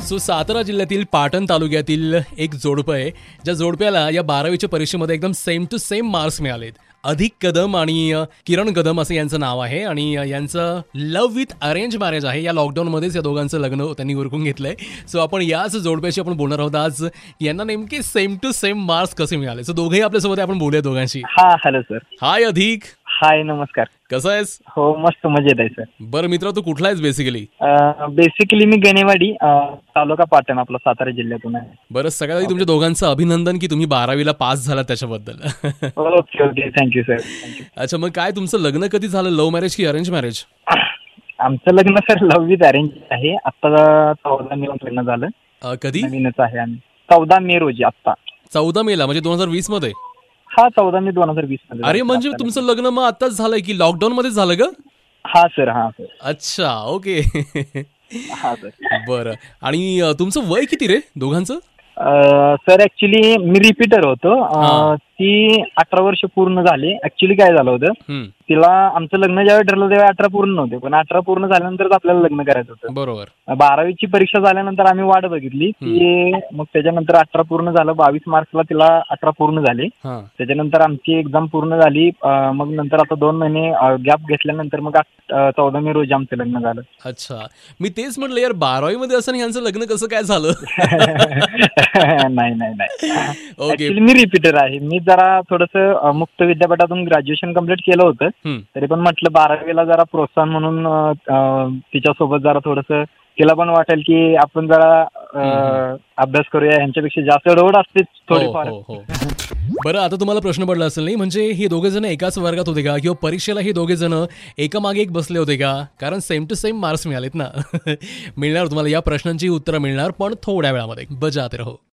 सातारा जिल्ह्यातील पाटण तालुक्यातील एक जोडपं आहे, ज्या जोडप्याला या 12वीच्या परीक्षेमध्ये एकदम सेम टू सेम मार्क्स मिळालेत. अधिक कदम आणि किरण कदम असं यांचं नाव आहे आणि यांचं लव्ह विथ अरेंज मॅरेज आहे. या लॉकडाऊनमध्येच या दोघांचं लग्न त्यांनी उरकून घेतलंय. सो आपण याच जोडप्याशी आपण बोलणार आहोत आज. यांना नेमके सेम टू सेम मार्क्स कसे मिळाले. सो दोघेही आपल्यासोबत आपण बोलूया दोघांशी. हा हॅलो सर. हाय अधिक. हाय नमस्कार. कसं आहेस. हो मस्त मजेत आहे सर. बरं मित्र, तू कुठला आहेस बेसिकली. बेसिकली मी गणेवाडी तालुका पाटण आपला सातारा जिल्ह्यातून आहे. बरं, सगळ्यात आधी तुमच्या दोघांचं अभिनंदन की तुम्ही 12वीला पास झाला त्याच्याबद्दल. Okay okay thank you sir. अच्छा, मग काय तुमचं लग्न कधी झालं, लव्ह मॅरेज की अरेंज मॅरेज. आमचं लग्न सर लव्ह विथ अरेंज आहे. आता 14 मे लग्न झालं. कधी. नवीनच आहे आम्ही. 14 मे रोजी आता. 14 मेला म्हणजे 2020 मध्ये. हा 14 मे 2020 मध्ये. अरे म्हणजे तुमचं लग्न मग आताच झालंय की लॉकडाऊन मध्ये झालं ग. हा सर. हा सर. अच्छा ओके. हा सर. बरं, आणि तुमचं वय किती रे दोघांचं. सर ऍक्च्युली मी रिपीटर होतो. ती 18 वर्ष पूर्ण झाली. ऍक्च्युली काय झालं होतं, तिला आमचं लग्न ज्यावेळी ठरलं त्यावेळी 18 पूर्ण नव्हते, पण 18 पूर्ण झाल्यानंतरच आपल्याला लग्न करायचं होतं. बरोबर. 12वीची परीक्षा झाल्यानंतर आम्ही वाट बघितली की मग त्याच्यानंतर 18 पूर्ण झालं. 22 मार्चला तिला 18 पूर्ण झाली. त्याच्यानंतर आमची एक्झाम पूर्ण झाली. मग नंतर आता 2 महिने गॅप घेतल्यानंतर मग 14 मे रोजी आमचं लग्न झालं. अच्छा, मी तेच म्हटलं यार 12वी मध्ये असं यांचं लग्न कसं काय झालं. नाही नाही नाही. ऍक्च्युली मी रिपीटर आहे. मी जरा थोडंसं मुक्त विद्यापीठातून ग्रॅज्युएशन कम्प्लीट केलं होतं. तरी पण म्हटलं 12वीला जरा प्रोत्साहन म्हणून तिच्यासोबत जरा थोडंसं तिला पण वाटेल की आपण जरा अभ्यास करूया. यांच्यापेक्षा जास्त ओढ असते थोडीफार. बरं, आता तुम्हाला प्रश्न पडला असेल नाही, म्हणजे हे दोघे जण एकाच वर्गात होते का, किंवा परीक्षेला हे दोघे जण एकामागे एक बसले होते का, कारण सेम टू सेम मार्क्स मिळालेत ना. मिळणार तुम्हाला या प्रश्नांची उत्तरं मिळणार, पण थोड्या वेळामध्ये. बजाते रहो.